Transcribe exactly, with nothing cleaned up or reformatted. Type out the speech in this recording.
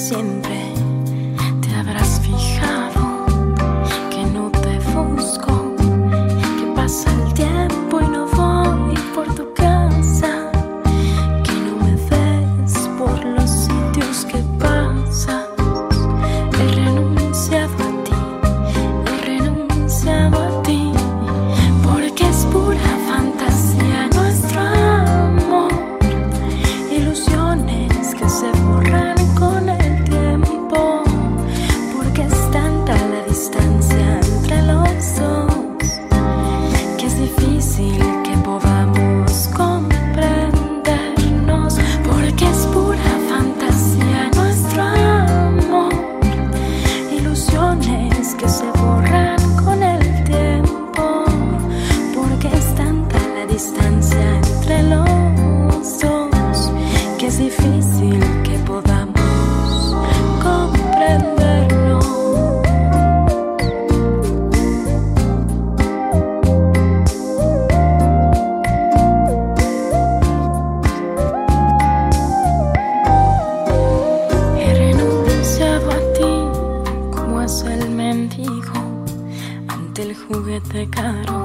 siempre te habrás fijado que no te busco, que pasa el tiempo y no voy por tu casa, que no me ves por los sitios que pasas. He renunciado a ti, he renunciado a ti, porque es pura fantasía nuestro amor, ilusiones que se borran con el tiempo, porque es tanta la distancia entre los dos que es difícil que podamos comprendernos, porque es pura fantasía nuestro amor, ilusiones que se borran con el tiempo, porque es tanta la distancia entre los dos que es difícil que podamos comprendernos. He renunciado a ti como hace el mendigo ante el juguete caro